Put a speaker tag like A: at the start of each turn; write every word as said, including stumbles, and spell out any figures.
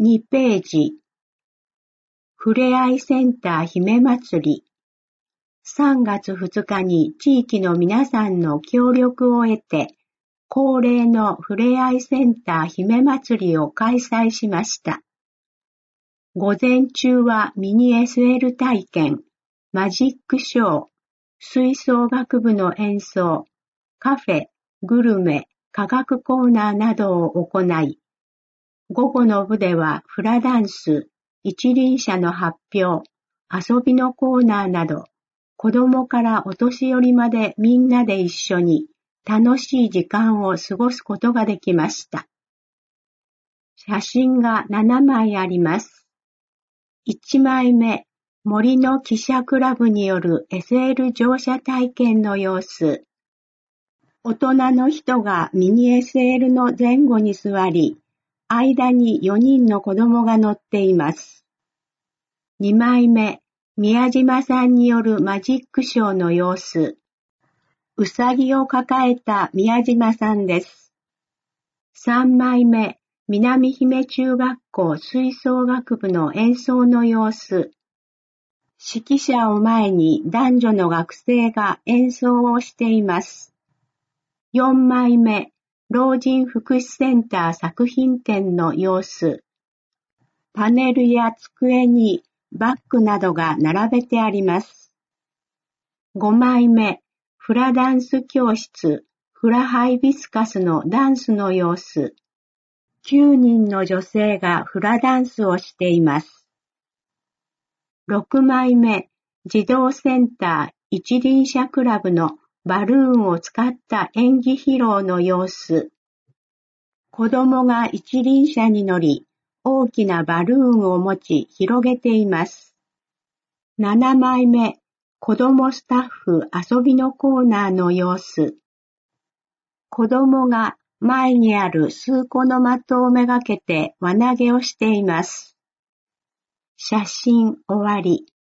A: にページ。ふれあいセンター姫祭り。さんがつふつかに地域の皆さんの協力を得て、恒例のふれあいセンター姫祭りを開催しました。午前中はミニ エスエル 体験、マジックショー、吹奏楽部の演奏、カフェ、グルメ、科学コーナーなどを行い、午後の部ではフラダンス、一輪車の発表、遊びのコーナーなど、子供からお年寄りまでみんなで一緒に楽しい時間を過ごすことができました。写真がななまいあります。いちまいめ、森の汽車クラブによる エスエル 乗車体験の様子。大人の人がミニ エスエル の前後に座り、間によにんの子供が乗っています。にまいめ、宮島さんによるマジックショーの様子。うさぎを抱えた宮島さんです。さんまいめ、南姫中学校吹奏楽部の演奏の様子。指揮者を前に男女の学生が演奏をしています。よんまいめ、老人福祉センター作品展の様子。パネルや机にバッグなどが並べてあります。ごまいめ、フラダンス教室、フラハイビスカスのダンスの様子。きゅうにんの女性がフラダンスをしています。ろくまいめ、児童センター一輪車クラブのバルーンを使った演技披露の様子。子供が一輪車に乗り、大きなバルーンを持ち広げています。ななまいめ、子供スタッフ遊びのコーナーの様子。子供が前にある数個の的をめがけて輪投げをしています。写真終わり。